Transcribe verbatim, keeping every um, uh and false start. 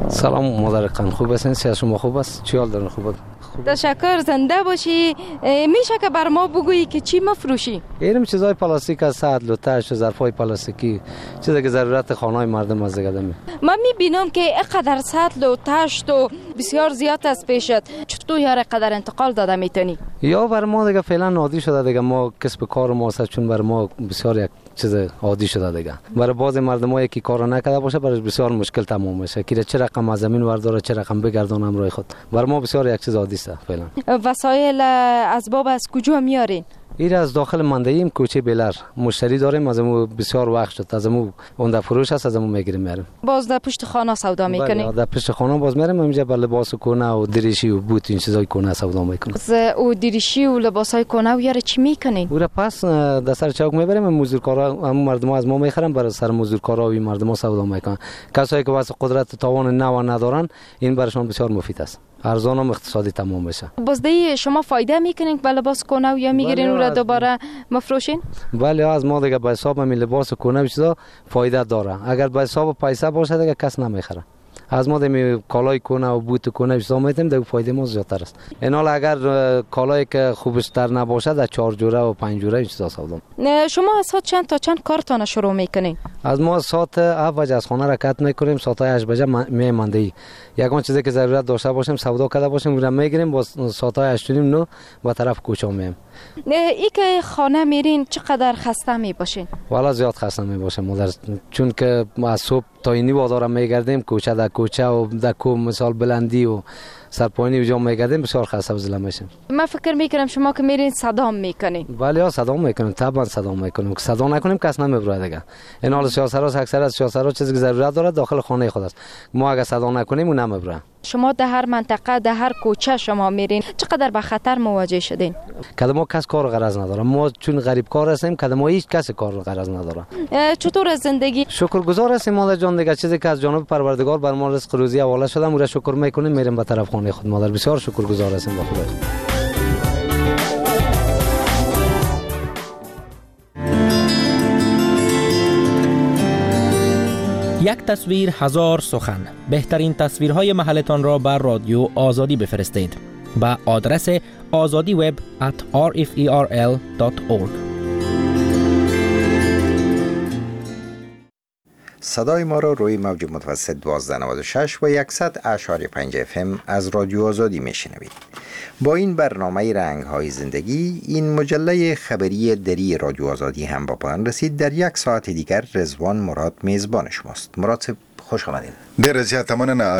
سلام مادرقان، خوب هستین؟ سیاست شما خوب است؟ چی حال دارین؟ خوب؟ تشکر، زنده باشی. میشه که بر ما بگویی که چی مفروشی؟ اینم چیزای پلاستیک است، سطل و تش و ظرفای پلاستیکی، چیزی که ضرورت خانه‌های مردم از دیگه داره. من میبینم که اینقدر سطل و تشت و بسیار زیاد است پیشت، چطور یار قدر انتقال داده میتونی؟ یا بر ما دیگه فعلا عادی شده دیگه، ما کسب کار ما است، چون بر ما بسیار یک چیز عادی شده دیگه. برای بعض مردمایی که کار نکرده باشه برای بسیار مشکل تمام میشه که چه رقم از زمین ورداره، چه رقم بگردونه همراه خود. بر ما بسیار یک چیز عادی است فعلا. وسایل اسباب از کجا میارین؟ این از داخل مندهیم کوچه بلر مشتری داریم، از امو بسیار وقت شد، از امو اون فروش است، از امو میگیریم میریم. باز در پشت خانه سودا میکنیم؟ بله، در پشت خانه باز میریم اینجا بر لباس کهنه و دریشی و بوت این چیزای کهنه سودا میکنیم. از او دریشی و لباسای کهنه و یاره چی میکنین؟ او را پس در سر چوک میبریم، مزدورکارا هم مردم از ما میخرن، برای سر مزدورکارا و مردم سودا میکنن. کسایی که واسه قدرت توان نو ندارن این برشان بسیار مفید است، ارزان و اقتصادی تمام میشه. بازده شما فایده میکنین به لباس کهنه و یا میگیرین او را دوباره مفروشین؟ بله، از ما دیگه به حساب همین لباس کهنه و چیزا فایده داره. اگر به حساب پیسه باشه دیگه کس نمیخره. از ما دمی کالای کهنه و بوت کهنه و چیزا میتیم دیگه فایده ما زیادتر است. این حال اگر کالایی که خوبشتر نباشه در چهار جوره و پنج جوره چیزا سودا. شما از ساعت چند تا چند کارتون شروع میکنین؟ از ما ساعت هفت بجه از خانه حرکت میکنیم، ساعت هشت بجه میماندهی. یگان چیزی که ضرورت داشته باشیم سودا کرده باشیم میرم میگیریم، با ساعت هشت و نیم نه با طرف کوچه میام. ای که خانه میرین چقدر خسته میباشین؟ والا زیاد خسته میباشم مادر، چون که از صبح تا اینی بازار میگردیم، کوچه در کوچه و در کو مثال بلندی و سرپایینی وجا میگردیم، بسیار خسته و ضله میشیم. من فکر میکنم شما که میرین صدا میکنین. بله ها، صدا میکنیم، طبعا صدا میکنیم. که صدا نکنیم کس نمیبره دیگه. این حال سیاسرها اکثر از سیاسرها چیزی که ضرورت داره داخل خانه خود است. ما اگه صدا نکنیم اون نمیبره. شما در هر منطقه در هر کوچه شما میرین چقدر به خطر مواجه شدین؟ کدام ما کس کار غرض نداره، ما چون غریب کار هستیم کدام ما هیچ کس کار غرض نداره. چطور از زندگی؟ شکرگزار هستیم مادر جان دیگه، چیزی که از جانب پروردگار بر ما رزق روزی حواله شده اون را شکر میکنیم، میریم به طرف خانه خود. مادر بسیار شکرگزار هستیم به خدا. یک تصویر هزار سخن. بهترین تصویرهای محلتان را بر رادیو آزادی بفرستید با آدرس آزادی وب ات آر اف ای آر ال دات اورگ. صدای ما را روی موج متوسط دوازده نود و شش و صد اعشاری پنج اف ام از رادیو آزادی میشنوید. با این برنامه رنگ‌های زندگی این مجله خبری دری رادیو آزادی هم با پایان رسید. در یک ساعت دیگر رضوان مراد میزبان شماست. مراد خوش آمدید. ډېر زیات مننه.